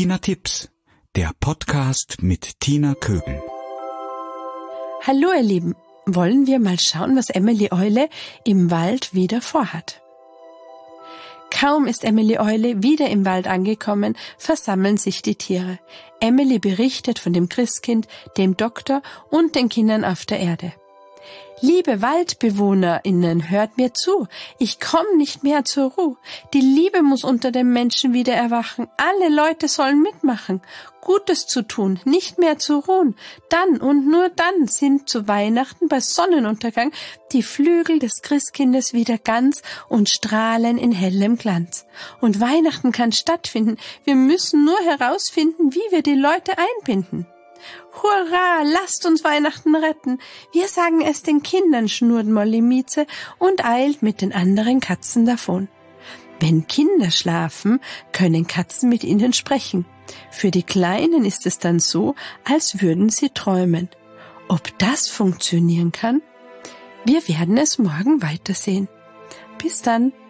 Tina Tipps, der Podcast mit Tina Kögel. Hallo ihr Lieben, wollen wir mal schauen, was Emily Eule im Wald wieder vorhat. Kaum ist Emily Eule wieder im Wald angekommen, versammeln sich die Tiere. Emily berichtet von dem Christkind, dem Doktor und den Kindern auf der Erde. Liebe WaldbewohnerInnen, hört mir zu. Ich komme nicht mehr zur Ruhe. Die Liebe muss unter den Menschen wieder erwachen. Alle Leute sollen mitmachen. Gutes zu tun, nicht mehr zu ruhen. Dann und nur dann sind zu Weihnachten bei Sonnenuntergang die Flügel des Christkindes wieder ganz und strahlen in hellem Glanz. Und Weihnachten kann stattfinden. Wir müssen nur herausfinden, wie wir die Leute einbinden. Hurra, lasst uns Weihnachten retten. Wir sagen es den Kindern, schnurrt Molly Mieze und eilt mit den anderen Katzen davon. Wenn Kinder schlafen, können Katzen mit ihnen sprechen. Für die Kleinen ist es dann so, als würden sie träumen. Ob das funktionieren kann? Wir werden es morgen weitersehen. Bis dann.